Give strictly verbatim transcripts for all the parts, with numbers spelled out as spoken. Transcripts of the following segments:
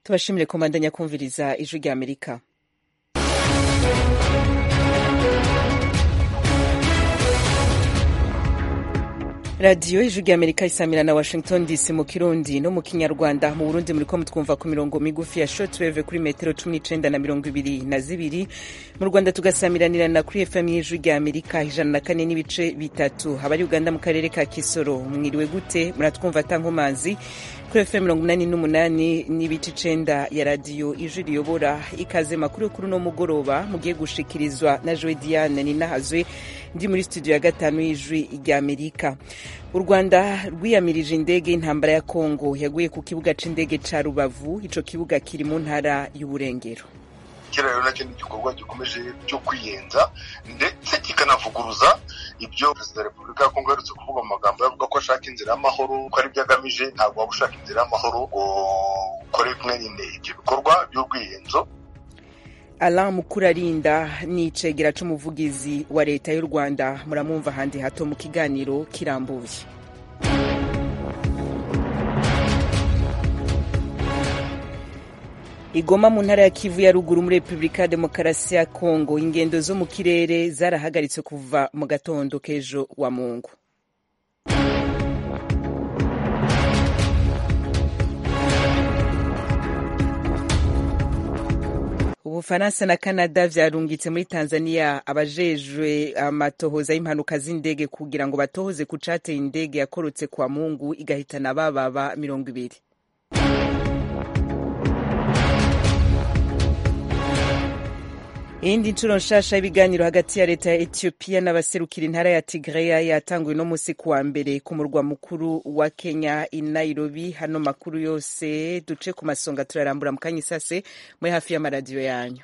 tubashimire komandanya kumviriza ijwi rya Amerika. Radio ijwi rya Amerika isamira na Washington D C mu Kirundi no mu Kinyarwanda. Mu Burundi muriko mutwumva ku mirongo migufi ya shortwave kuri metero cumi n'icenda na mirongo ibiri na zibiri. Mu Rwanda tugasamiranira na kuri F M y'ijwi rya Amerika ijana na kane n'ibice bitatu. Abari Uganda mu karere ka Kisoro mwiriwe gute? Muratwumva tankomanzi kuri F M mirongo inani n'umunani n'ibice icenda ya radio ijwi riyobora. Ikaze makuru kuri no mugoroba mugiye gushikirizwa na Joe Diane Ninahazwe ndi muri studio ya gatanu y'ijwi rya Amerika. U Rwanda rwiyamirije indege y'intambara ya Kongo yaguye ku kibuga c'indege ca Rubavu. Ico kibuga kiri mu ntara y'Uburengero. Kira rero nacyo ni igikorwa gikomeje cyo kwiyenza ndetse kikanavuguruza ibyo Perezida wa Repubulika ya Kongo yarutse kuvuga mu magambo yavuga ko ashaka inzira y'amahoro, ko ari byo agamije. Ntabwo waba ushaka inzira y'amahoro ngo ukore kumwe nyine ibyo bikorwa by'urwiyenzo. Alain Mukurarinda ni icegera c'umuvugizi wa leta y'u Rwanda. Muramwumva handi hato mu kiganiro kirambuye. Igoma mu ntara ya Kivu ya ruguru muri Republika Demokarasi ya Kongo, ingendo zo mu kirere zarahagaritse kuva mu gatondo kejo wa Mungu. Ubufaransa na Canada vyarungitse muri Tanzania abajejwe amatohoza y'impanuka z'indege kugira ngo batohoze ku cateye indege yakorotse kwa Mungu igahitana bababa mirongo ibiri. Indi ncuro nshasha y'ibiganiro hagati ya leta ya Ethiopia n'abaserukira intara ya Tigray yatanguye no musi kuwa mbere ku murwa mukuru wa Kenya i Nairobi. Hano makuru yose duce ku masonga turarambura mu kanyisase muri hafi y'amaradiyo yanyu.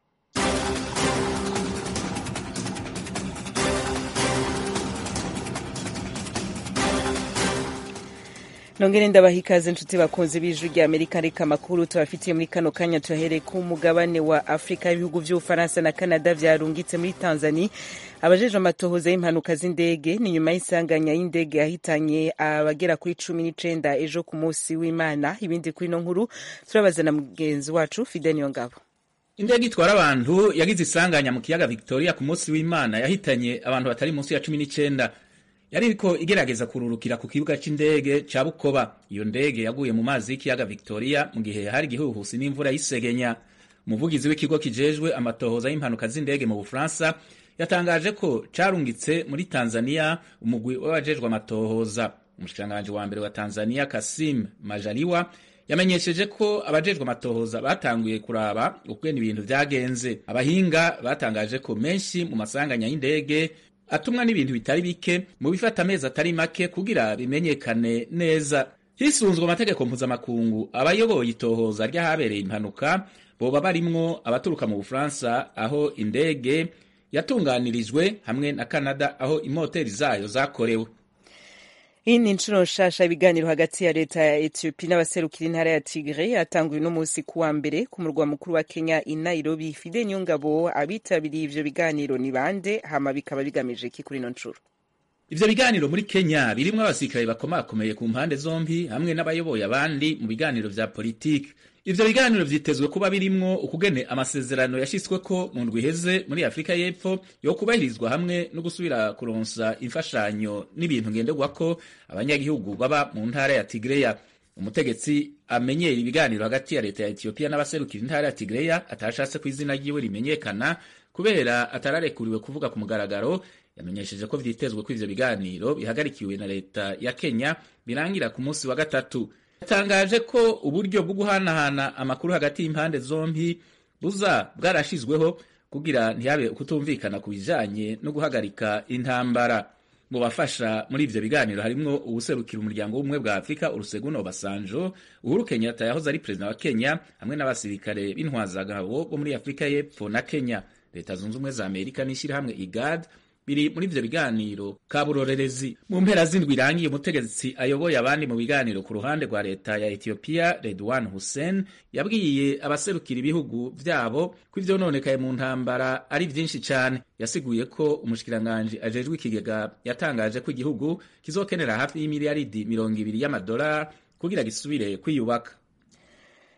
Nongere ndabahikaze inshuti bakunze b'ijwi rya Amerika. Reka makuru tubafitiye muri kano kanya tuhere ku mugabane wa Afrika. Ibihugu vy'Ufaransa na Canada vyarungitse muri Tanzania abajeje amatohoza y'impanuka z'indege ni nyuma y'isanganya y'indege yahitanye abagera kuri cumi n'icenda ejo ku munsi w'Imana. Ibindi kuri no nkuru turabaza na mugenzi wacu Fidel Niyongabo. Indege itwara abantu yagize isanganya mu kiyaga Victoria ku munsi w'Imana yahitanye abantu batari munsi ya cumi n'icenda. Yariko igerageza kururukira ku kibuga c'indege ca Bukoba. Iyo ndege yaguye mu mazi y'ikiyaga Victoria mu gihe hari gihuhusi n'imvura y'isegenya. Umuvugizi w'ikigo kijejwe amatohoza y'impanuka z'indege mu Bufaransa yatangaje ko carungitse muri Tanzania umugwi w'abajejwe amatohoza. Umushikiranganji wa mbere wa Tanzania Kassim Majaliwa yamenyesheje ko abajejwe amatohoza batanguye kuraba ukwene ibintu vyagenze. Abahinga batangaje ko menshi mu masanganya y'indege atumwa n'ibintu bitari bike mu bifata amezi atari make kugira bimenyekane neza. Hisunzwe amategeko mpuzamakungu, abayoboye itohoza ry'ahabereye impanuka boba barimwo abaturuka mu Bufaransa aho indege yatunganirijwe hamwe na Canada aho imoteri zayo zakorewe. Iyi ni incuro nshasha ibiganiro hagati ya leta ya Ethiopia n'abaserukira intara ya Tigray yatanguye no musi kuwa mbere ku murwa mukuru wa Kenya i Nairobi. Fidel Niyongabo, abitabiriye ivyo biganiro ni bande hama bikaba bigamije iki kuri no ncuro? Ivyo biganiro muri Kenya birimwo abasirikare bakomakomeye ku mpande zombi hamwe n'abayoboye abandi mu biganiro vya politiki. Ivyo biganiro vyitezwe kuba birimwo ukugene amasezerano yashitsweko mu ndwi iheze muri Afrika y'Epfo yo kubahirizwa hamwe no gusubira kuronsa imfashanyo n'ibintu ngenderwako abanyagihugu baba mu ntara ya Tigray. Umutegetsi amenyera ibiganiro hagati ya leta ya Ethiopia n'abaserukira intara ya Tigray atashatse ku izina ryiwe rimenyekana kubera atararekuriwe kuvuga ku mugaragaro, yamenyesheje ko vyitezwe ko ivyo biganiro bihagarikiwe na leta ya Kenya birangira ku munsi wa gatatu. Yatangaje ko uburyo bwo guhanahana amakuru hagati y'impande zombi buza bwarashizweho kugira ntiyabe kutumvikana ku bijanye no guhagarika intambara. Mu bafasha muri ivyo biganiro harimwo ubuserukira umuryango w'ubumwe bwa Afrika Olusegun Obasanjo, Uhuru Kenyatta yahoze ari perezida wa Kenya hamwe n'abasirikare b'intwazagabo bo muri Afrika y'Epfo na Kenya. Leta zunze ubumwe za Amerika n'ishirahamwe I G A D biri muri ivyo biganiro kaburorerezi. Mu mpera z'indwi irangiye umutegetsi ayoboye abandi mu biganiro ku ruhande rwa leta ya Ethiopia Redwan Hussein yabwiye abaserukira ibihugu vyabo ko ivyononekaye mu ntambara ari vyinshi cane. Yasiguye ko umushikiranganje ajejwe ikigega yatangaje ko igihugu kizokenera hafi y'imiliyaridi mirongo ibiri y'amadolari kugira gisubire kwiyubaka.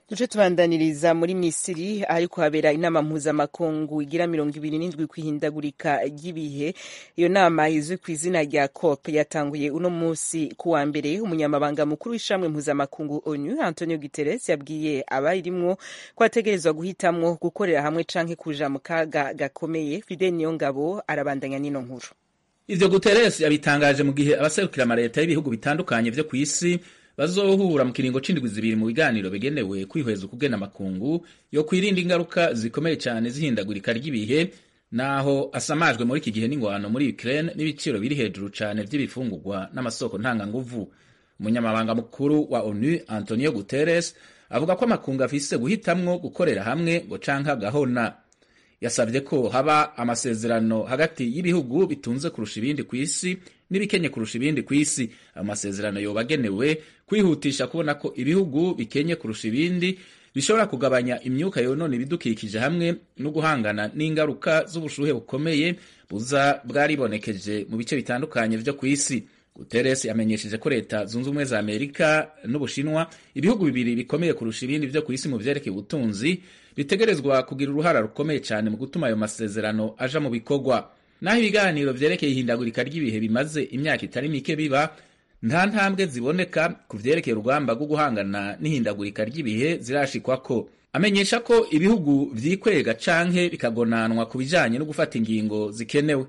Duce tubandaniriza muri Misiri ariko habera inama mpuzamakungu igira mirongo ibiri n'indwi kwihindagurika ry'ibihe. Iyo nama izwi ku izina rya COP yatanguye uno munsi ku wa mbere. Umunyamabanga mukuru w'ishamwe mpuzamakungu ONU Antonio Guterres yabwiye abayirimwo ko ategerezwa guhitamwo gukorera hamwe canke kuja mu kaga gakomeye. Fidel Niyongabo arabandanya nino nkuru. Ivyo Guterres yabitangaje mu gihe abaserukira amaleta y'ibihugu bitandukanye vyo kw'isi bazohura mu kiringo c'indwi zibiri mu biganiro bigenewe kwihweza ukugena amakungu yo kwirinda ingaruka zikomeye cyane zihindagurika ry'ibihe, naho asamajwe muri iki gihe n'ingwano muri Ukraine n'ibiciro biri hejuru cyane vy'ibifungurwa n'amasoko ntanganguvu. Umunyamabanga mukuru wa ONU Antonio Guterres avuga ko amakungu afise guhitamwo gukorera hamwe ngo canka gahona. Yasabye ko haba amasezerano hagati y'ibihugu bitunze kurusha ibindi kw'isi n'ibikenye kurusha ibindi kw'isi. Amasezerano yobagenewe kwihutisha kubona ko ibihugu bikenye kurusha ibindi bishobora kugabanya imyuka yonona ibidukikije hamwe no guhangana n'ingaruka z'ubushuhe bukomeye buza bwaribonekeje mu bice bitandukanye vyo kw'isi. Guterres yamenyesheje ko leta zunze ubumwe za Amerika n'Ubushinwa, ibihugu bibiri bikomeye kurusha ibindi vyo kw'isi mu vyerekeye ubutunzi, bitegerezwa kugira uruhara rukomeye cyane mu gutuma ayo masezerano aja mu bikorwa. Naho ibiganiro vyerekeye ihindagurika ry'ibihe bimaze imyaka itari mike biba, nta ntambwe ziboneka ku vyerekeye urugamba rwo guhangana n'ihindagurika ry'ibihe zirashikwako. Amenyesha ko ibihugu vyikwega canke bikagonanwa ku bijanye no gufata ingingo zikenewe.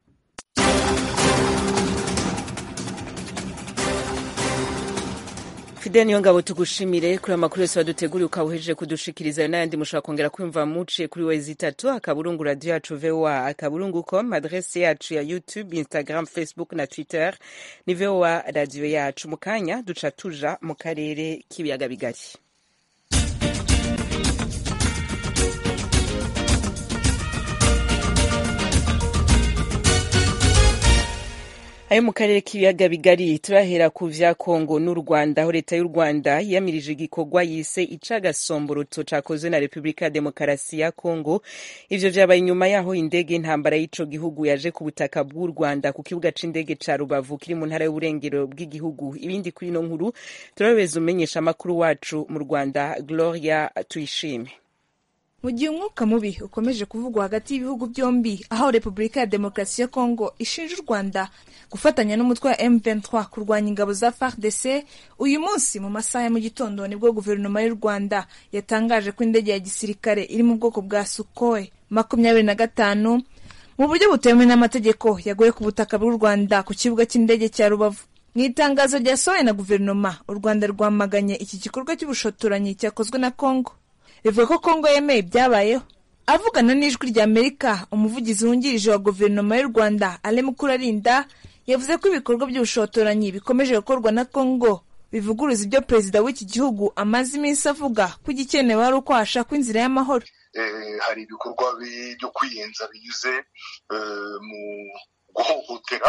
Fidel Niyongabo tugushimire kuri amakuru yose waduteguriye ukawuhejeje kudushikiriza, n'ayandi mushobora kongera kwumva muciye kuri wezi itatu akaburungu radio yacu V O A akaburungu com, adresse yacu ya YouTube, Instagram, Facebook na Twitter ni V O A radio yacu. Mu kanya duca tuja mu karere k'ibiyaga bigari. Ayo mu karere k'ibiyaga bigari turahera ku vya Kongo n'u Rwanda, aho leta y'u Rwanda yamirije igikorwa yise icagasomboroto cakozwe na Republika ya Demokarasi ya Kongo. Ivyo vyabaye inyuma yaho indege intambara y'ico gihugu yaje ku butaka bw'u Rwanda ku kibuga c'indege ca Rubavu kiri mu ntara y'uburengero bw'igihugu. Ibindi kuri ino nkuru turabeza umenyesha makuru wacu mu Rwanda Gloria Tuyishime. Mu gihe umwuka mubi ukomeje kuvugwa hagati y'ibihugu byombi, aho Republika ya Demokarasi ya Kongo ishinja u Rwanda gufatanya n'umutwe wa M vingt-trois kurwanya ingabo za F A R D C, uyu munsi mu masaha ya mu gitondo nibwo guverinoma y'u Rwanda yatangaje ko indege ya gisirikare iri mu bwoko bwa Sukhoi makumyabiri na gatanu mu buryo butemewe n'amategeko yaguye ku butaka bw'u Rwanda ku kibuga cy'indege cya Rubavu. Mu itangazo ryasohowe na guverinoma, u Rwanda rwamaganye iki gikorwa cy'ubushotoranyi cyakozwe na Kongo. Bivuga ko Kongo yemeye ibyabayeho. Avugana n'ijwi rya Amerika, umuvugizi wungirije wa guverinoma y'u Rwanda Ale Mukurarinda yavuze ko ibikorwa by'ubushotoranyi bikomeje gukorwa na Kongo bivuguruza ibyo perezida w'iki gihugu amaze iminsi avuga ko igikenewe ari uko hashakwa inzira y'amahoro. Eh, hari ibikorwa byo kwiyenza binyuze mu guhohotera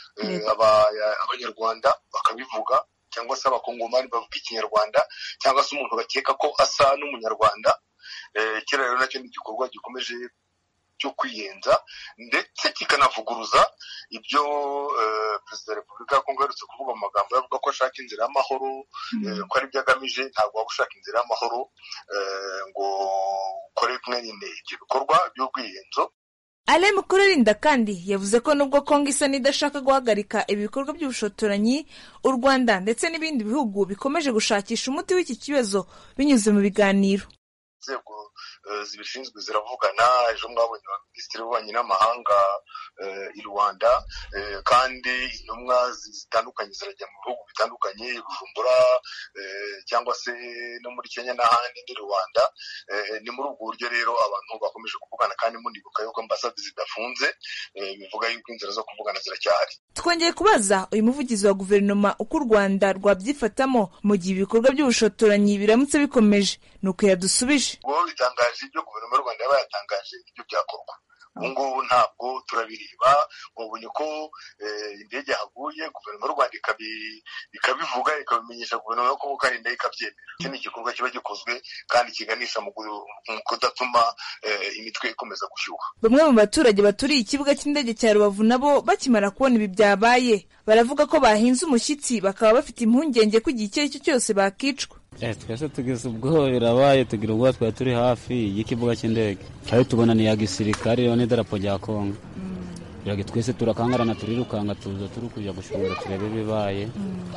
abanyarwanda bakabivuga, cyangwa se abakongomani bavuga ikinyarwanda, cyangwa se umuntu bakeka ko asa n'umunyarwanda. Kera rero nacyo ni igikorwa gikomeje cyo kwiyenza ndetse kikanavuguruza ibyo perezida wa Repubulika ya Kongo yarutse kuvuga mu magambo yavuga ko ashaka inzira y'amahoro, ko ari byo agamije. Ntabwo waba ushaka inzira y'amahoro ngo ukore kumwe nyine ibyo bikorwa by'ubwiyenzo. Ale Mukurarinda kandi yavuze ko nubwo Kongo isa n'idashaka guhagarika ibikorwa by'ubushotoranyi, u Rwanda ndetse n'ibindi bihugu bikomeje gushakisha umuti w'iki kibazo binyuze mu biganiro. Inzego zibishinzwe ziravugana. Ejo mwabonye minisitiri w'ububanyi n'amahanga i Rwanda, kandi intumwa zitandukanye zirajya mu bihugu bitandukanye, Bujumbura cyangwa se no muri Kenya n'ahandi ni Rwanda. Ni muri ubwo buryo rero abantu bakomeje kuvugana, kandi munibuka yuko ambasade zidafunze, bivuga yuko inzira zo kuvugana ziracyahari. Twongeye kubaza uyu muvugizi wa guverinoma uko u Rwanda rwabyifatamo mu gihe ibikorwa by'ubushotoranyi biramutse bikomeje, nuko yadusubije. Ubwo bitangaje ibyo guverinoma y'u Rwanda yaba yatangaje ibyo byakorwa. Ubu ngubu ntabwo turabireba. Ubonye ko indege yahaguye, guverinoma y'u Rwanda ikabivuga, ikabimenyesha guverinoma yo Kongo, kandi indege ikabyemera. Iki ni igikorwa kiba gikozwe kandi kiganisha mu kudatuma imitwe ikomeza gushyuha. Bamwe mu baturage baturiye ikibuga cy'indege cya Rubavu nabo bakimara kubona ibi byabaye baravuga ko bahinze umushyitsi, bakaba bafite impungenge ko igihe icyo ari cyo cyose bakicwa. Eh twese tugeze ubwo birabaye tugira ubwo twari turi hafi y'ikibuga cy'indege kandi tubona ni ya gisirikare yo n'idarapo rya Kongo. Yage twese turakangarana turirukanga tuza turi kuja gushobora turebe bibaye.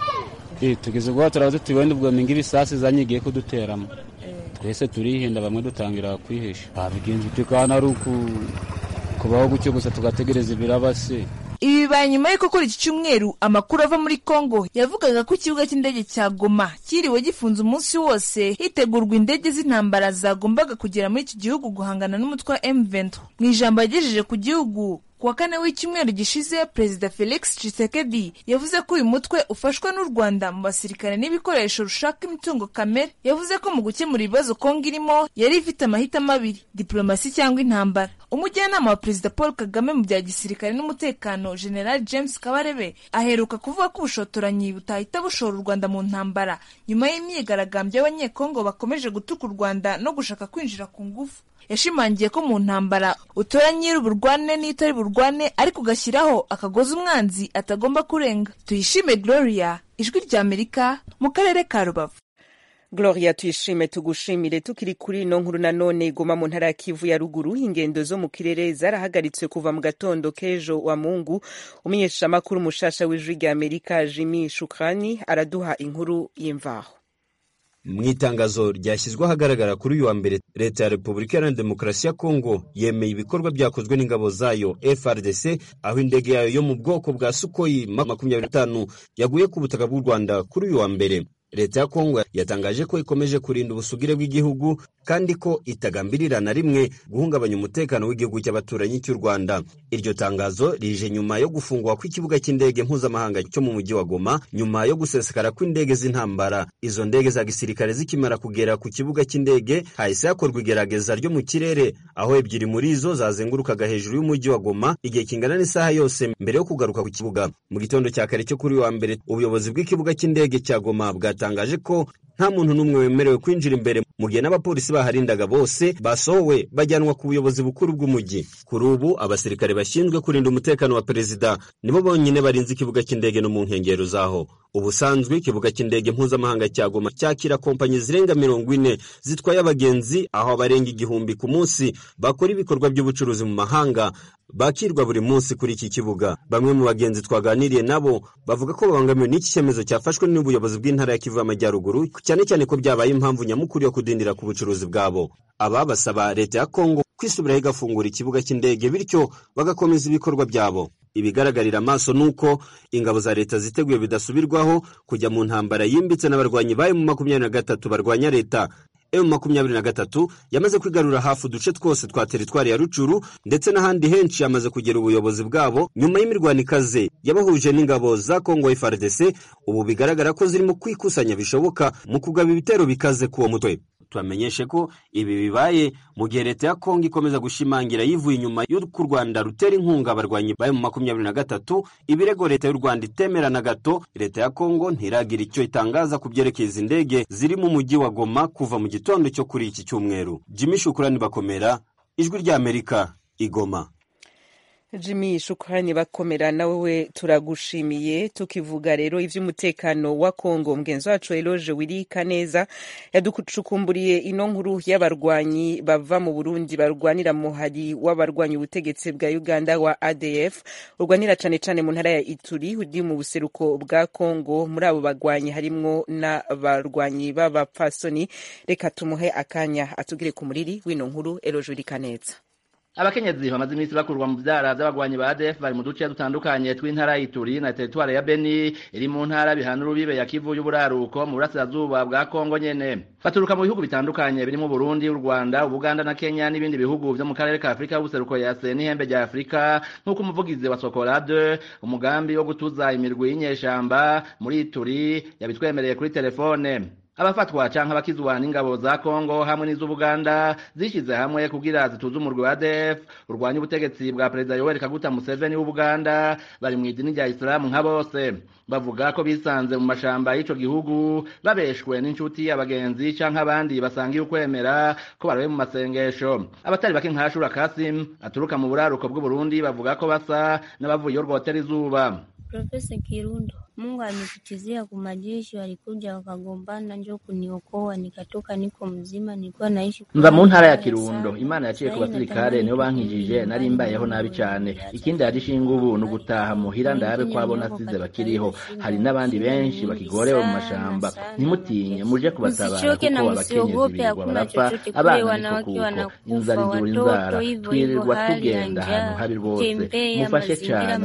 Eh tugeze ubwo turabaze tubende ubwo mingi bisasi zanyigiye kuduteramo. Twese turihinda bamwe dutangira kwihisha. Abigenzi tukana ruku kubaho gucyo gusa tugategereza ibirabase. Ibi bibaye nyuma y'uko kuri iki cyumweru amakuru ava muri Kongo yavugaga ko ikibuga cy'indege cya Goma kiriwe gifunze umunsi wose hitegurwa indege z'intambara zagombaga kugera muri iki gihugu guhangana n'umutwe wa M vingt-trois. Mu ijambo yagejeje ku gihugu kuwa kane w'icyumweru gishize, Perezida Felix Tshisekedi yavuze ko uyu mutwe ufashwa n'u Rwanda mu basirikare n'ibikoresho rushaka imitungo kamere. Yavuze ko mu gukemura ibibazo Kongo irimo yari ifite amahitamo abiri, diplomasi cyangwa intambara. Umujyanama wa Perezida Paul Kagame mu bya gisirikare n'umutekano, General James Kabarebe, aheruka kuvuga ko ubushotoranyi butahita bushora u Rwanda mu ntambara nyuma y'imyigaragambyo y'abanyekongo bakomeje gutuka u Rwanda no gushaka kwinjira ku ngufu. Yashimangiye ko mu ntambara utora nyiri uburwane n'itari burwane ariko ugashyiraho akagozi umwanzi atagomba kurenga. Tuyishime Gloria, Ijwi rya Amerika, mu karere ka Rubavu. Gloria tuyishime tugushimire. Tukiri kuri no nkuru nanone Goma mu ntara ya Kivu ya ruguru, ingendo zo mu kirere zarahagaritswe kuva mu gatondo kejo wa Mungu. Umenyesha makuru mushasha w'Ijwi rya Amerika Jimmy Shukrani araduha inkuru y'imvaho. Mu itangazo ryashyizwe ahagaragara kuri uyu wa mbere, leta ya Repubulika Iharanira Demokarasi ya Kongo yemeye ibikorwa byakozwe n'ingabo zayo F R D C, aho indege yayo yo mu bwoko bwa Sukhoi makumyabiri na gatanu yaguye ku butaka bw'u Rwanda kuri uyu wa mbere. Leta ya Kongo yatangaje ko ikomeje kurinda ubusugire bw'igihugu kandi ko itagambirira na rimwe guhungabanya umutekano w'igihugu cy'abaturanyi cy'u Rwanda. Iryo tangazo rije nyuma yo gufungwa kw'ikibuga cy'indege mpuzamahanga cyo mu mujyi wa Goma, nyuma yo gusesekara kw'indege z'intambara. Izo ndege za gisirikare zikimara kugera ku kibuga cy'indege, hahise hakorwa igerageza ryo mu kirere, aho ebyiri muri izo zazengurukaga hejuru y'umujyi wa Goma igihe kingana n'isaha yose mbere yo kugaruka ku kibuga. Mu gitondo cya kare cyo kuri wa mbere, ubuyobozi bw'ikibuga cy'indege cya Goma bwa tangaje ko nta muntu n'umwe wemerewe kwinjira imbere, mu gihe n'abapolisi baharindaga bose basohowe bajyanwa ku buyobozi bukuru bw'umujyi. Kuri ubu abasirikare bashinzwe kurinda umutekano wa perezida nibo bonyine barinze ikibuga cy'indege no mu nkengero zaho. Ubusanzwe ikibuga cy'indege mpuzamahanga cya Goma cyakira kompanyi zirenga mirongo ine zitwaye abagenzi, aho abarenga igihumbi ku munsi bakora ibikorwa by'ubucuruzi mu mahanga bakirwa buri munsi kuri iki kibuga. Bamwe mu bagenzi twaganiriye nabo bavuga ko babangamiwe n'iki cyemezo cyafashwe n'ubuyobozi bw'intara ya Kivu y'Amajyaruguru, cyane cyane ko byabaye impamvu nyamukuru yo kudindira ku bucuruzi bwabo. Aba basaba leta ya Kongo kwisubiraho igafungura ikibuga cy'indege bityo bagakomeza ibikorwa byabo. Ibigaragarira amaso nuko ingabo za leta ziteguye bidasubirwaho kujya mu ntambara yimbitse n'abarwanyi bayo mu makumyabiri na gatatu barwanya leta. M makumyabiri na gatatu yamaze kwigarura hafu uduce twose twa teritwari ya Rucuru ndetse n'ahandi henshi yamaze kugera ubuyobozi bwabo nyuma y'imirwano ikaze yabahuje n'ingabo za Kongo F R D C. Ubu bigaragara ko zirimo kwikusanya bishoboka mu kugaba ibitero bikaze kuwo mutwe. Twamenyeshe ko ibi bibaye mu gihe leta ya Kongo ikomeza gushimangira yivuye inyuma y'uko u Rwanda rutera inkunga abarwanyi bayo mu makumyabiri na gatatu. Ibirego leta y'u Rwanda itemera na gato. Leta ya Kongo ntiragira icyo itangaza ku byerekeye izi ndege ziri mu mujyi wa Goma kuva mu gitondo cyo kuri iki cyumweru. Jimmy Shukrani Bakomera, Ijwi rya Amerika, Igoma. Jimmy Shukrani Bakomera, nawe turagushimiye. Tukivuga rero ivy'umutekano wa Kongo, mgenzi wacu Eloge Wirika neza yaducukumburiye ino nkuru y'abarwanyi bava mu Burundi barwanira mu hari w'abarwanyi ubutegetsi bwa Uganda wa A D F urwanira cane cane mu ntara ya Ituri uri mu buseruko bwa Kongo. Muri abo barwanyi harimwo n'abarwanyi b'abapfasoni. Reka tumuhe akanya atugire ku muriri w'ino nkuru. Eloge Wirika neza. Abakenyezi bamaze iminsi bakurwa mu byara by'abagwanyi ba A D F bari mu duce dutandukanye tw'intara y'Ituri na teritwari ya Beni iri mu ntara bihana urubibe ya Kivu y'uburaruko mu burasirazuba bwa Kongo nyene. Baturuka mu bihugu bitandukanye birimo Burundi, u Rwanda, Uganda na Kenya n'ibindi bihugu byo mu karere ka Afrika y'ubuseruko ya C n'ihembe rya Afrika, nk'uko umuvugizi wa Sokolade umugambi wo gutuza imirwi y'inyeshamba muri Ituri yabitwemereye kuri telefone. Abafatwa canke abakizwa n'ingabo za Kongo hamwe n'iz'Ubuganda zishize hamwe kugira zituze umurwi wa A D F urwanya ubutegetsi bwa Perezida Yoweri Kaguta Museveni w'Ubuganda bari mu idini rya Islam nka bose. Bavuga ko bisanze mu mashamba y'ico gihugu babeshwe n'inshuti y'abagenzi canke abandi basangiye ukwemera ko barabe mu masengesho. Abatari bake nka Shura Kasim aturuka mu buraruko bw'u Burundi bavuga ko basa n'abavuye urwotera izuba. Professor Kirundo. Mungu amekutizia kwa majeshi, walikuja wakagombana, njoo kuniokoa, nikatoka niko mzima, nilikuwa naishi mva mu ntara ya Kirundo. Imana yaciye ku basirikare niyo bankijije, nari mbayeho nabi cyane. Ikindi yarishinga ubu no gutaha muhira ndabe ko abona size bakiriho. Hari n'abandi benshi bakigorewe mu mashamba. Nimutinye muje kubatabara kuko abakenyezi barapfa, abana niko inzara izura inzara, twirirwa tugenda ahantu habi rwose. Mufashe cyane,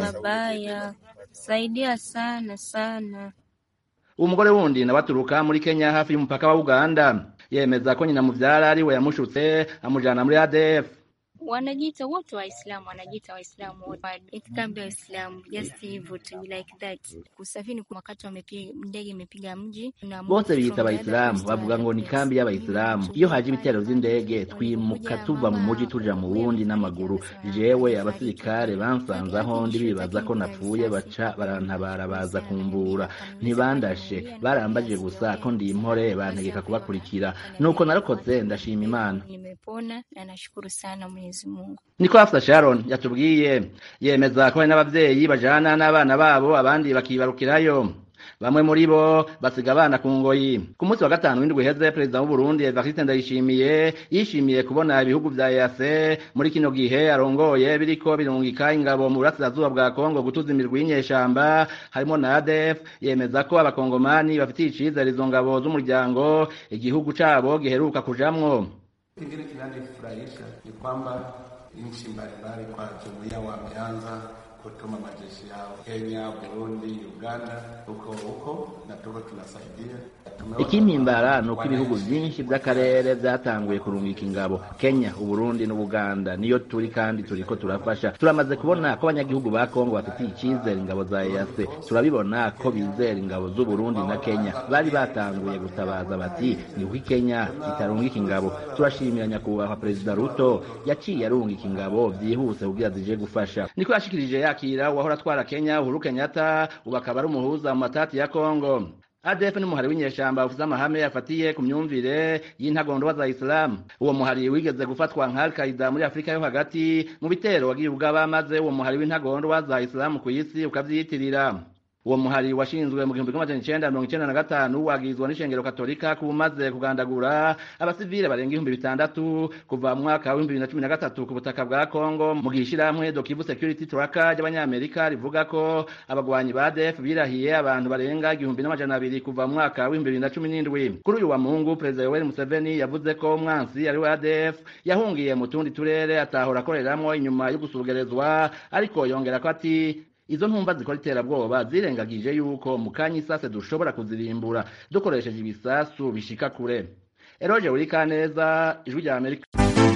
saidia sana sana. Umugore wundi nabaturuka muri Kenya hafi y'umupaka wa Uganda yemeza ko nyina muvyara ari we yamushutse amujana muri A D F. Wanajiita wote Waislamu, wanajiita Waislamu wote. Ikikambi ya Waislamu just hivyo to be like that. Kusafiri kwa wakati wamepiga ndege imepiga mji na bose biyita Waislamu, bavuga ngo ni kambi y'Abayisilamu. Iyo haje ibitero vy'indege twimuka tuva mu muji tuja mu wundi n'amaguru. Jewe abasirikare bansanze aho ndi bibaza ko napfuye, baca barantabara baza kumbura. Ntibandashe, barambaje gusa ko ndi impore, bantegeka kubakurikira. Nuko narokotse ndashima Imana. Nimepona na nashukuru sana Mwenyezi Mungu. Niko Afsa Sharon yatubwiye, yemeza ko hari n'abavyeyi bajana n'abana babo abandi bakibarukirayo. Bamwe muri bo basiga abana ku ngoyi. Ku munsi wa gatanu w'indwi heze, Perezida w'u Burundi Evariste Ndayishimiye yishimiye kubona ibihugu vya E A C muri kino gihe arongoye biriko birungika ingabo mu burasirazuba bwa Kongo gutuza imirwi y'inyeshamba harimo na A D F. Yemeza ko abakongomani bafitiye icizere izo ngabo z'umuryango igihugu cabo giheruka kujamwo. Kingine kinanifurahisha ni kwamba nchi mbalimbali kwa jumuiya wameanza kutuma majeshi yao Kenya, Burundi, Uganda, huko huko na tuko tunasaidia. Ikimimbara nuko ibihugu vyinshi vy'akarere vyatanguye kurungika ingabo. Kenya, Uburundi n'Uganda niyo turi kandi turiko turafasha. Turamaze kubona ko abanyagihugu ba Kongo bafitiye icizere ingabo za E A C. Turabibona ko bizera ingabo z'u Burundi na Kenya. Bari batanguye gutabaza bati ni uko Kenya itarungika ingabo. Turashimira nyakubahwa Perezida Ruto yaciye arungika ingabo vyihuse kugira zije gufasha. Niko yashikirije yakira wahora atwara Kenya Uhuru Kenyatta, ubakaba ari umuhuza mu matati ya Kongo. A D F ni umuhari w'inyeshamba ufuza amahame yafatiye ku myumvire y'intagondwa za Islam. Uwo muhari wigeze gufatwa nka Al-Qaeda muri Afrika yo hagati mu bitero wagiye ugaba, maze uwo muhari w'intagondwa za Islam ku isi ukavyitirira. Uwo muhari washinzwe mu gihumbi kimwe amajana icenda mirongo icenda na gatanu wagizwe n'ishengero Katolika kumaze kugandagura abasivile barenga ibihumbi bitandatu kuva mu mwaka wa bibiri na cumi na gatatu ku butaka bwa Kongo. Mu gishirahamwe Dokivu Security Tracker y'Abanyamerika rivuga ko abagwanyi ba A D F birahiye abantu barenga igihumbi n'amajana abiri kuva mu mwaka wa bibiri na cumi n'indwi. Kuri uyu wa Mungu, Perezida Yoweri Museveni yavuze ko umwansi ari wa A D F yahungiye mu tundi turere atahora akoreramwo inyuma yo gusugerezwa, ariko yongera ko ati izo ntumva zikora iterabwoba zirengagije yuko mu kanya isase dushobora kuzirimbura dukoresheje ibisasu bishika kure. Eroje Urikaneza, Ijwi rya Amerika.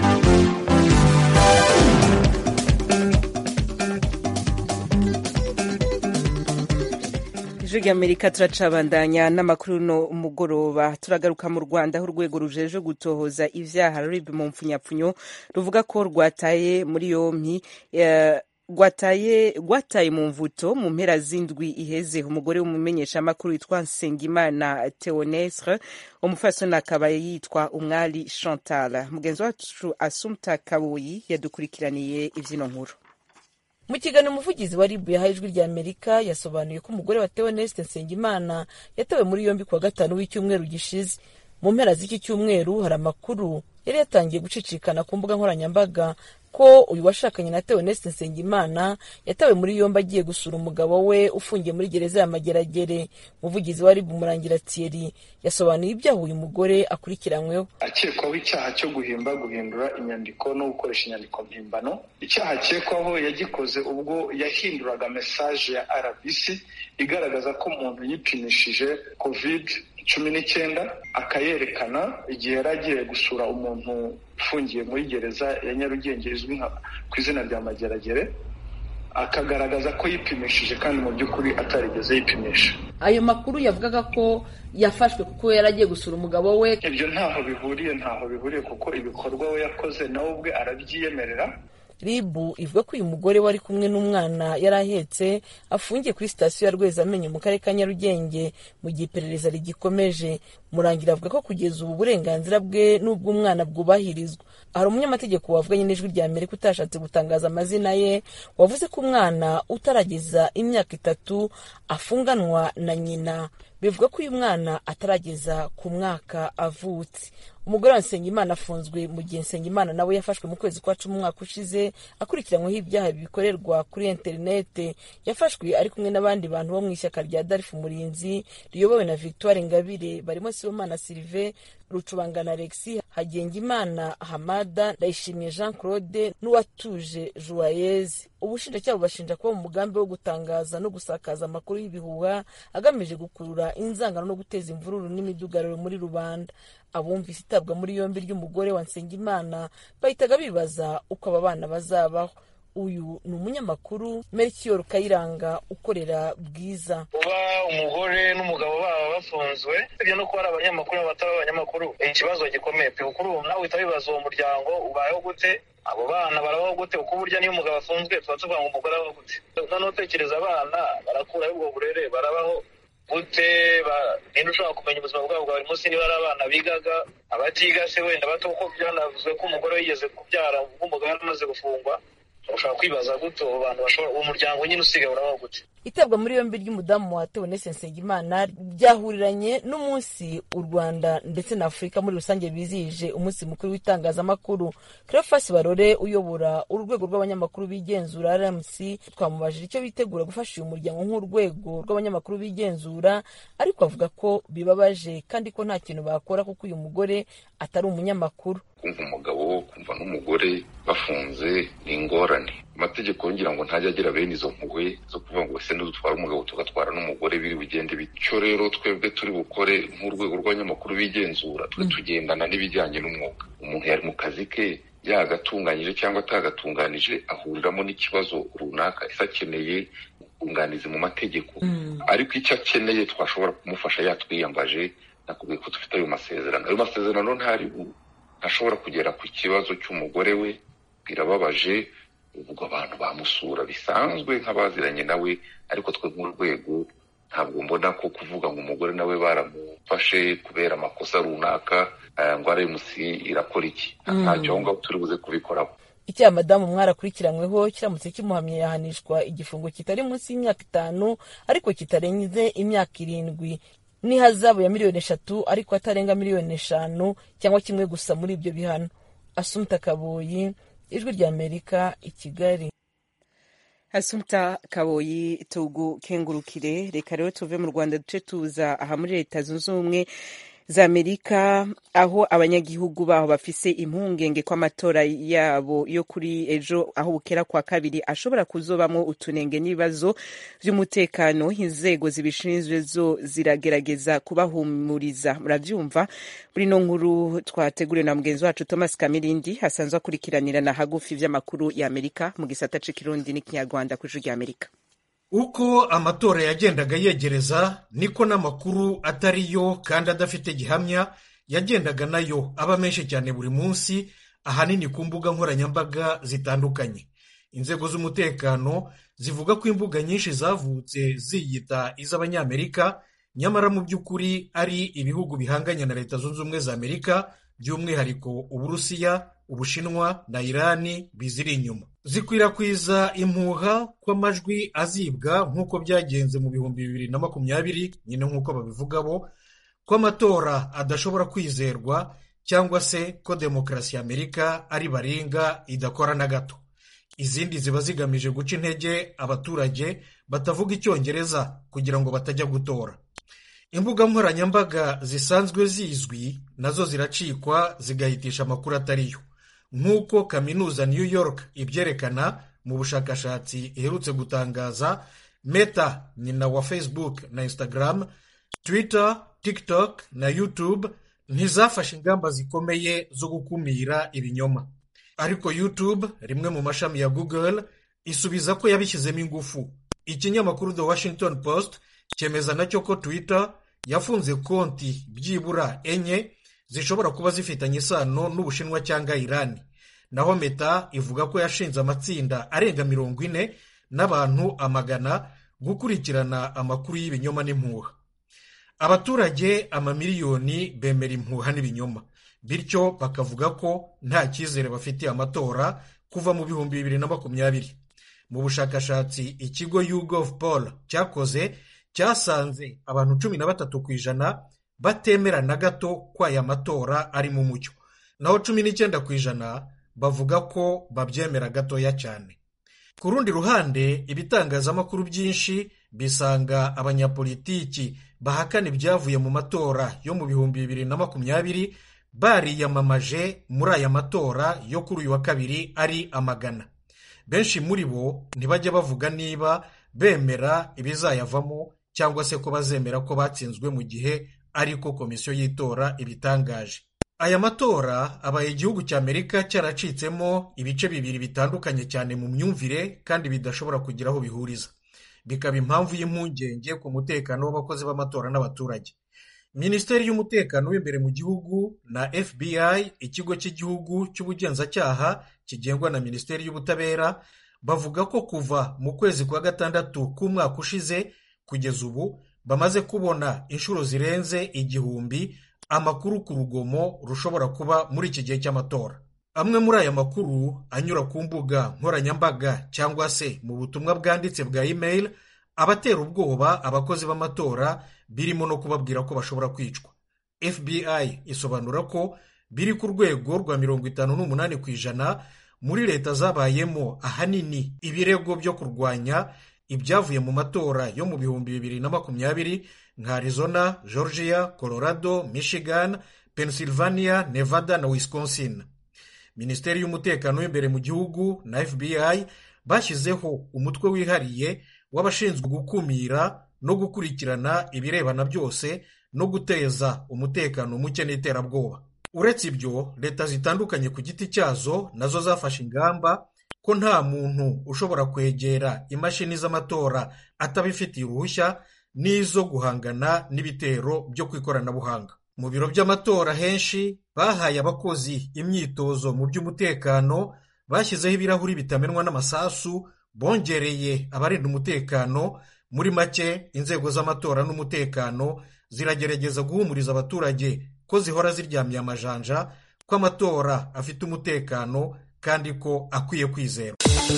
Ijwi rya Amerika turacabandanya n'amakuru no umugoroba. Turagaruka mu Rwanda aho urwego rujeje gutohoza ivyaha R I B mu mfunyapfunyo ruvuga ko rwataye muri yompi uh, Gwataye gwataye mu mvuto mu mpera z'indwi iheze umugore w'umumenyeshamakuru witwa Nsengimana Theonestre, umufasoni akaba yitwa Umwali Chantal. Mugenzi wacu Assumpta Kaboyi yadukurikiraniye ivyino nkuru. Mu kiganiro umuvugizi wa R I B yahaye Ijwi rya Amerika yasobanuye ko umugore wa Theonestre Nsengimana yatawe muri yombi kuwa gatanu w'icyumweru gishize. Mu mpera z'iki cyumweru hari amakuru yari yatangiye gucicikana ku mbuga nkoranyambaga ko uyu washakanye na Theonestre Nsengimana yatawe muri yombi agiye gusura umugabo we ufungiye muri gereza ya Mageragere. Umuvugizi wa R I B Murangira Thierry yasobanuye ibyaha uyu mugore akurikiranyweho. Akekwaho icyaha cyo guhimba, guhindura inyandiko no gukoresha inyandiko mpimbano. Icyaha akekwaho yagikoze ubwo yahinduraga message ya R B C igaragaza ko umuntu yipimishije covid cumi n'icyenda akayerekana igihe yari agiye gusura umuntu ufungiye muri gereza ya Nyarugenge izwi nka ku izina rya Mageragere, akagaragaza ko yipimishije kandi mu by'ukuri atarigeze yipimisha. Ayo makuru yavugaga ko yafashwe kuko yari agiye gusura umugabo we. Ibyo ntaho bihuriye ntaho bihuriye kuko ibikorwa we yakoze nawe ubwe arabyiyemerera. R I B ivuga ko uyu mugore wari kumwe n'umwana yari ahetse afungiye kuri sitasiyo ya Rwezamenyo mu karere ka Nyarugenge mu gihe iperereza rigikomeje. Murangira avuga ko kugeza ubu burenganzira bwe n'ubw'umwana bwubahirizwa. Hari umunyamategeko wavuganye n'Ijwi rya Amerika utashatse gutangaza amazina ye, wavuze ko umwana utarageza imyaka itatu afunganwa na nyina. Bivuga ko uyu mwana atarageza ku mwaka avutse. Umugore wa Nsengimana afunzwe mu gihe Nsengimana nawe yafashwe mu kwezi kwa cumi umwaka ushize akurikiranyweho ibyaha bikorerwa kuri interinete. Yafashwe ari kumwe n'abandi bantu bo mu ishyaka rya Darifu Murinzi riyobowe na Victoire Ingabire, barimo Sibomana Sylvain, Rucubangana Alexis, Hagengimana Hamada, Ndayishimiye Jean Claude n'Uwatuje Joyeuse. Ubushinjacyaha bubashinja kuba mu mugambi wo gutangaza no gusakaza amakuru y'ibihuha agamije gukurura inzangano no guteza imvururu n'imidugararo muri rubanda. Abumvise itabwa muri yombi ry'umugore wa Nsengimana bahitaga bibaza uko aba bana bazabaho. Uyu ni umunyamakuru Melchior Kayiranga ukorera Bwiza. Uba umugore n'umugabo baba bafunzwe, ibyo no kuba ari abanyamakuru bataba abanyamakuru, ikibazo gikomeye pe. Ukuru nawe utabibaza uwo muryango ubayeho gute, abo bana barabaho gute, uko burya niyo umugabo afunzwe tuba tuvuga ngo umugore abaho gute. Noneho tekereza abana barakuraho ubwo burere, barabaho gute, ninde ushobora kumenya ubuzima bwabo bwa buri munsi niba ari abana bigaga, abatiga se wenda bato, kuko byanavuzwe ko umugore yigeze kubyara umugabo amaze gufungwa. Ushaka kwibaza gute abo bantu bashobora uwo muryango nyine usigaye urabaho gute. Itabwa muri yombi ry'umudamu wa Theoneste Nsengimana byahuriranye n'umunsi u Rwanda ndetse na Afurika muri rusange bizihije umunsi mukuru w'itangazamakuru. Cleophas Barore uyobora urwego rw'abanyamakuru bigenzura R M C twamubajije icyo bitegura gufasha uyu muryango nk'urwego rw'abanyamakuru bigenzura, ariko avuga ko bibabaje kandi ko nta kintu bakora kuko uyu mugore atari umunyamakuru. Kumva umugabo kumva n'umugore bafunze ni ingorane. Amategeko ngira ngo ntajya agira bene izo mpuhwe zo kuvuga ngo se n'udutwara umugabo tugatwara n'umugore biri bugende bityo. Rero twebwe turi bukore nk'urwego rw'abanyamakuru bigenzura, twe tugendana n'ibijyanye n'umwuga. Umuntu yari mu kazi ke yagatunganyije cyangwa atagatunganije ahuriramo n'ikibazo runaka isa akeneye ubwunganizi mu mategeko, ariko icyo akeneye twashobora kumufasha yatwiyambaje. Nakubwiye ko dufite ayo masezerano. Ayo masezerano ntari ntashobora kugera ku kibazo cy'umugore we, birababaje. Ubwo abantu bamusura bisanzwe nk'abaziranye nawe, ariko twe nk'urwego ntabwo mbona ko kuvuga ngo umugore nawe baramufashe kubera amakosa runaka ngo R M C irakora iki, ntacyo ngo turi buze kubikoraho. Icyaha madamu mwarakurikiranyweho kiramutse kimuhamye yahanishwa igifungo kitari munsi y'imyaka itanu ariko kitarenze imyaka irindwi n'ihazabu ya miliyoni eshatu ariko atarenga miliyoni eshanu cyangwa kimwe gusa muri ibyo bihano. Assumpta Kaboyi, Ijwi rya Amerika, i Kigali. Assumpta Kaboyi tugukengurukire. Reka rero tuve mu Rwanda duce tuza aha muri Leta Zunze Ubumwe za Amerika, aho abanyagihugu baho bafise impungenge ko amatora yabo yo kuri ejo aho bukera kwa kabiri ashobora kuzobamwo utunenge n'ibibazo vy'umutekano. Inzego zibishinzwe zo ziragerageza kubahumuriza. Muravyumva muri no nkuru twateguriwe na mugenzi wacu Thomas Kamirindi hasanzwe akurikiranira na hagufi vy'amakuru ya Amerika mu gisata c'ikirundi n'ikinyarwanda ku Ijwi rya Amerika. Uko amatora yagendaga yegereza niko n'amakuru atariyo kandi adafite gihamya yagendaga nayo aba menshi cyane buri munsi, ahanini ku mbuga nkoranyambaga zitandukanye. Inzego z'umutekano zivuga ko imbuga nyinshi zavutse ziyita iz'Abanyamerika, nyamara mu by'ukuri ari ibihugu bihanganye na Leta Zunze Ubumwe za Amerika, by'umwihariko Uburusiya, Ubushinwa na Irani biziri inyuma. Zikwirakwiza impuha ko amajwi azibwa nk'uko byagenze mu bihumbi bibiri na makumyabiri, nyine nk'uko babivuga bo, ko amatora adashobora kwizerwa cyangwa se ko demokarasi ya Amerika ari baringa idakora na gato. Izindi ziba zigamije guca intege abaturage batavuga Icyongereza kugira ngo batajya gutora. Imbuga nkoranyambaga zisanzwe zizwi nazo ziracikwa zigahitisha amakuru atariyo, nk'uko kaminuza New York ibyerekana mu bushakashatsi iherutse gutangaza. Meta, nyina wa Facebook na Instagram, Twitter, TikTok na YouTube ntizafashe ingamba zikomeye zo gukumira ibinyoma, ariko YouTube, rimwe mu mashami ya Google, isubiza ko yabishyizemo ingufu. Ikinyamakuru The Washington Post cyemeza nacyo ko Twitter yafunze konti byibura enye zishobora kuba zifitanye isano n'Ubushinwa cyangwa Irani. Naho Meta ivuga ko yashinze amatsinda arenga mirongo ine n'abantu amagana gukurikirana amakuru y'ibinyoma n'impuha. abaturage amamiliyoni bemera impuha n'ibinyoma, bityo bakavuga ko nta cyizere bafitiye amatora kuva mu bihumbi bibiri na makumyabiri. Mu bushakashatsi ikigo YouGov Poll cyakoze cyasanze abantu cumi na batatu ku ijana batemera na gato ko aya matora ari mu mucyo, naho cumi n'icyenda ku ijana bavuga ko babyemera gatoya cyane. Ku rundi ruhande, ibitangazamakuru byinshi bisanga abanyapolitiki bahakana ibyavuye mu matora yo mu bihumbi bibiri na makumyabiri bariyamamaje muri aya matora yo kuri uyu wa kabiri ari amagana. Benshi muri bo ntibajya bavuga niba bemera ibizayavamo cyangwa se ko bazemera ko batsinzwe mu gihe ariko komisiyo y'itora ibitangaje. Aya matora abaye igihugu cy'Amerika cyaracitsemo ibice bibiri bitandukanye cyane mu myumvire kandi bidashobora kugira aho bihuriza, bikaba impamvu y'impungenge ku mutekano w'abakozi b'amatora n'abaturage. Minisiteri y'umutekano w'imbere mu gihugu na F B I, ikigo cy'igihugu cy'ubugenzacyaha kigengwa na Minisiteri y'ubutabera, bavuga ko kuva mu kwezi kwa gatandatu k'umwaka ushize kugeza ubu bamaze kubona inshuro zirenze igihumbi amakuru ku rugomo rushobora kuba muri iki gihe cy'amatora. Amwe muri aya makuru anyura ku mbuga nkoranyambaga cyangwa se mu butumwa bwanditse bwa email abatera ubwoba abakozi b'amatora, birimo no kubabwira ko bashobora kwicwa. F B I isobanura ko biri ku rwego rwa mirongo itanu n'umunani ku ijana muri leta zabayemo ahanini ibirego byo kurwanya ibyavuye mu matora yo mu bihumbi bibiri na makumyabiri nka Arizona, Georgia, Colorado, Michigan, Pennsylvania, Nevada na Wisconsin. Minisiteri y'umutekano w'imbere mu gihugu na F B I bashyizeho umutwe wihariye w'abashinzwe gukumira no gukurikirana ibirebana byose no guteza umutekano muke n'iterabwoba. Uretse ibyo, leta zitandukanye ku giti cyazo nazo zafashe ingamba ko nta muntu ushobora kwegera imashini z'amatora atabifitiye uruhushya n'izo guhangana n'ibitero byo ku ikoranabuhanga. Mu biro by'amatora henshi bahaye abakozi imyitozo mu by'umutekano, bashyizeho ibirahuri bitamenwa n'amasasu, bongereye abarinda umutekano. Muri make, inzego z'amatora n'umutekano ziragerageza guhumuriza abaturage ko zihora ziryamiye amajanja ko amatora afite umutekano kandi ko akwiye kwizerwa.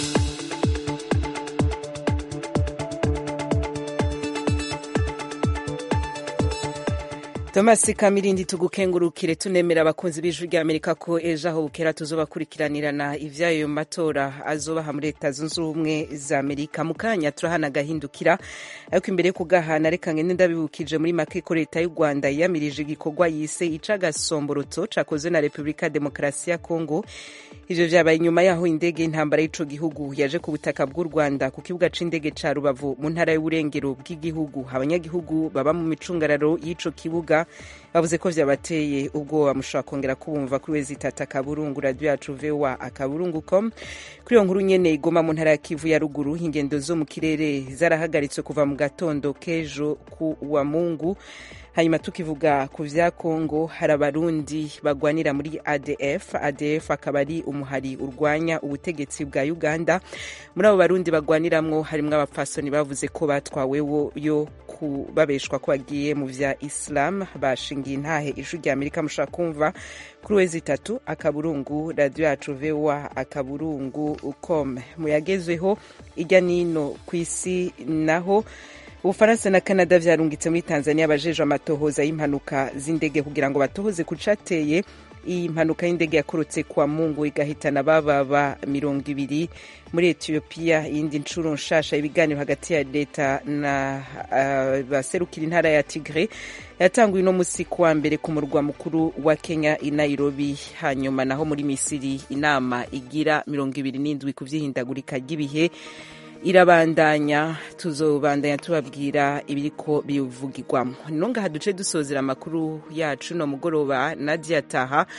Thomas Kamirindi, tugukengurukire tunemera abakunzi b'ijwi rya Amerika ko ejo aho bukera tuzobakurikiranirana ivyayo matora azobaha muri Leta Zunze Ubumwe za Amerika. Mu kanya turahana gahindukira, ariko imbere yo kugahana reka ngende ndabibukije muri make ko Leta y'u Rwanda yamirije igikorwa yise icagasomboroto cakozwe na Repubulika Demokarasi ya Kongo. Ivyo vyabaye inyuma yaho indege y'intambara y'ico gihugu yaje ku butaka bw'u Rwanda ku kibuga c'indege ca Rubavu mu ntara y'uburengero bw'igihugu. Abanyagihugu baba mu micungararo y'ico kibuga bavuze ko vyabateye ubwoba. Mushobora kongera kubumva kuri wezi tata kaburungu radio yacu V O A akaburungu com. Kuri iyo nkuru nyene igoma mu ntara ya Kivu ya ruguru, ingendo zo mu kirere zarahagaritswe kuva mu gatondo kejo ku wa Mungu. Hanyuma tukivuga ku vya Kongo, hari abarundi bagwanira muri A D F. A D F akaba ari umuhari urwanya ubutegetsi bwa Uganda. Muri abo barundi bagwaniramwo harimwo abapfasoni bavuze ko batwawewo yo kubabeshwa ko bagiye mu vya Islam. Bashingiye intahe ijwi rya Amerika mushaka kumva kuri wezi tatu akaburungu radio yacu V O A akaburungu com. Muyagezweho irya nino kw'isi, naho Ufaransa na Canada vyarungitse muri Tanzania abajejwe amatohoza y'impanuka z'indege kugira ngo batohoze kucateye iyi mpanuka y'indege yakorotse kwa Mungu igahitana bababa mirongo ibiri. Muri Ethiopia iyindi ncuro nshasha ibiganiro hagati ya leta na uh, baserukira intara ya Tigray yatanguye no musi kwa mbere ku murwa mukuru wa Kenya i Nairobi. Hanyuma naho muri Misiri inama igira mirongo ibiri n'indwi ku vyihindagurika ry'ibihe irabandanya. Tuzobandanya tubabwira ibiriko bivugirwamo. Nonga haduce dusozera amakuru yacu no mugoroba. Nadia Taha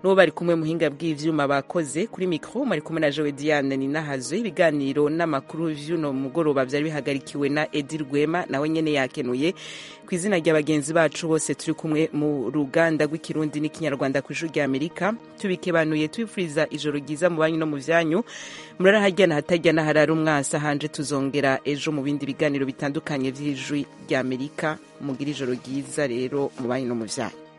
n'uwo bari kumwe muhinga bw'ivyuma bakoze kuri mikro mari kumwe na Joe Diane ni nahazo ibiganiro n'amakuru vy'uno mugoroba vyari bihagarikiwe na Edi Rwema nawe nyene yakenuye ku izina rya bagenzi bacu bose turi kumwe mu ruganda rw'ikirundi n'ikinyarwanda ku ijuru rya Amerika tubikebanuye twifuriza ijoro ryiza mu banyu no mu vyanyu murara hajyana hatajyana harara umwasa hanje tuzongera ejo mu bindi biganiro bitandukanye vy'ijwi rya Amerika mugira ijoro ryiza rero mu banyu no mu vyanyu.